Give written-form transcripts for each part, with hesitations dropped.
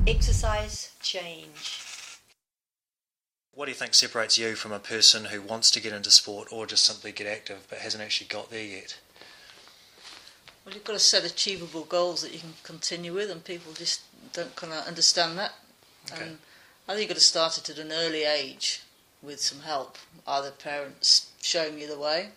Exercise, change. What do you think separates you from a person who wants to get into sport or just simply get active but hasn't actually got there yet? Well, you've got to set achievable goals that you can continue with, and people just don't kind of understand that. Okay. And I think you've got to start it at an early age with some help, either parents showing you the way.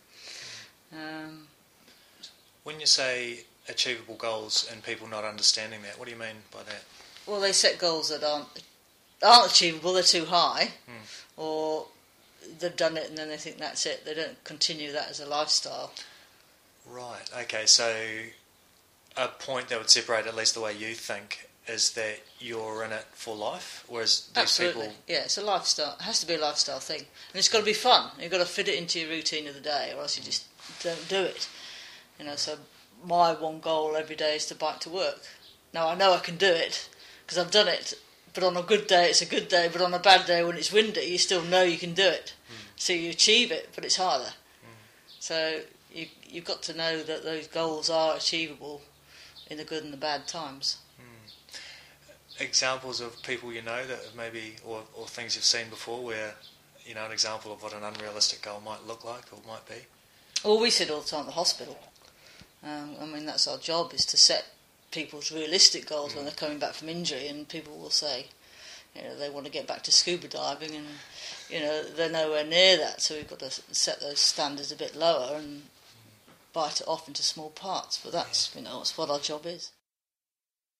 When you say achievable goals and people not understanding that, what do you mean by that? Well, they set goals that aren't achievable, they're too high, or they've done it and then they think that's it. They don't continue that as a lifestyle. Right, okay, so a point that would separate, at least the way you think, is that you're in it for life, whereas these Absolutely. people... Yeah, it's a lifestyle. It has to be a lifestyle thing. And it's got to be fun. You've got to fit it into your routine of the day, or else you just don't do it. You know, so my one goal every day is to bike to work. Now, I know I can do it, because I've done it, but on a good day it's a good day, but on a bad day when it's windy you still know you can do it. So you achieve it, but it's harder. So you've got to know that those goals are achievable in the good and the bad times. Examples of people you know that have maybe, or things you've seen before where, you know, an example of what an unrealistic goal might look like or might be? Well, we sit all the time at the hospital. I mean, that's our job, is to set people's realistic goals when they're coming back from injury, and people will say, you know, they want to get back to scuba diving, and, you know, they're nowhere near that, so we've got to set those standards a bit lower and bite it off into small parts, but that's, you know, that's what our job is.